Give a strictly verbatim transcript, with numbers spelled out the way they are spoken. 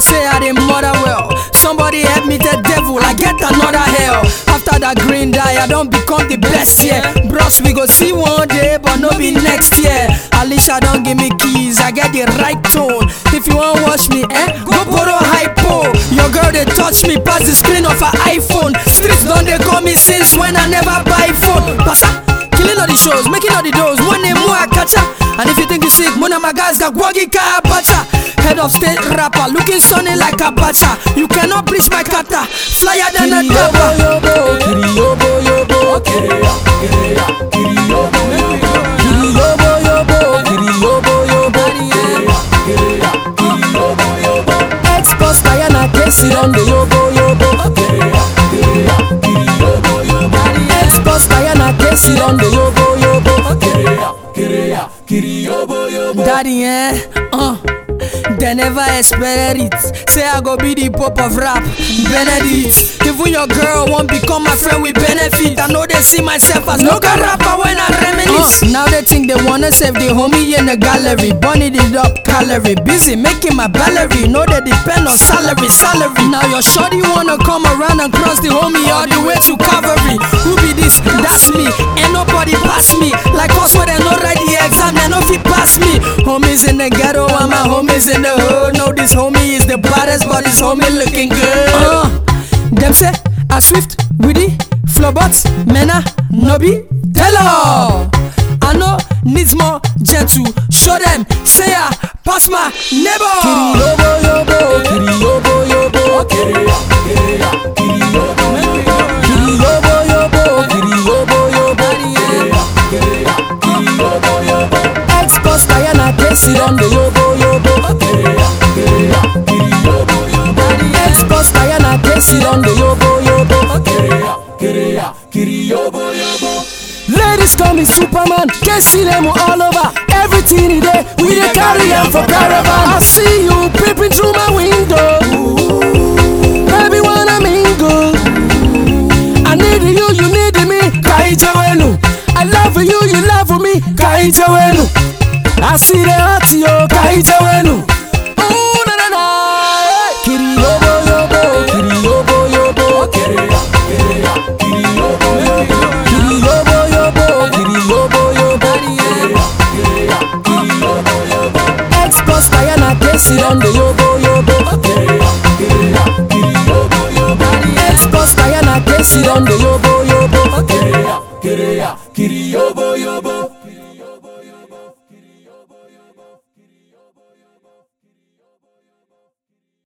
they say I didn't mother well. Somebody help me, the devil, I get another hell. After that green die, I don't become the best, yeah. Bros, we go see one day, but no be next year. Alicia don't give me keys, I get the right tone. If you want watch me, eh, go borrow hypo. Your girl, they touch me past the screen of her iPhone. Streets don't they call me since when I never buy phone. Pasa, killing all the shows, making all the doors, one name more I catch her. And if you think you sick, one of my guys got Gwagi Kaya Bacha. Head of state rapper, looking sunny like a bacha. You cannot preach my kata, flyer than a dabba. Kiri yobo yobo, kiri yobo, kiri yobo yobo, kiri yobo yobo, kiri yobo yobo, kiri yobo yobo. Ex-boss Diana Casey on the yobo yobo, kiri yobo yobo. Ex-boss Diana Casey on the yobo yobo, kiri kiri yobo yobo. Daddy, eh, uh. They never expected it. Say I go be the pop of rap, Benedict. Even your girl won't become my friend with benefit. I know they see myself as local rapper when I reminisce. uh, Now they think they wanna save the homie in the gallery. Bunny it up calorie, busy making my ballery. Know they depend on salary, salary. Now your shorty wanna come around and cross the homie all the way to Calvary. Who be this? That's me. Ain't nobody pass me. Like us where they no write the exam, they no fit pass me. Homies in the ghetto and my homies in the hood. Know this homie is the baddest, but this homie looking good. uh, Them say I swift, witty, flowbots, mena, nobi, tell her. I know needs more gentle. Show them, say I pass my neighbor. Kiri yobo yobo, kiri yobo yobo, kiri kiri yobo yobo, kiri yobo yobo, kiri yobo yobo, kiri yobo yobo. Ex-boss Diana Casey on the yobo yobo, kiri yobo yobo. Ex-boss Diana Casey on the yobo yobo, kiri kiri yobo yobo. Ladies call me Superman, Casey them all over. Everything he dey, we dey carry them for caravan. I see you peeping through my window. Baby wanna mingle. I need you, you need me. Kaijawenu. I love you, you love me. Kaijawenu. I see the heart yo. Kaijawenu. Oh na na na. Kiri yobo yobo, kiri yobo yobo, kiri kiri yobo yobo, kiri yobo yobo, kiri yobo yobo, kiri yobo yobo. Ex-boss Diana Casey on the yobo yobo, kiri yobo yobo. Ex-boss Diana Casey on the yobo yobo, kiri kiri yobo yobo.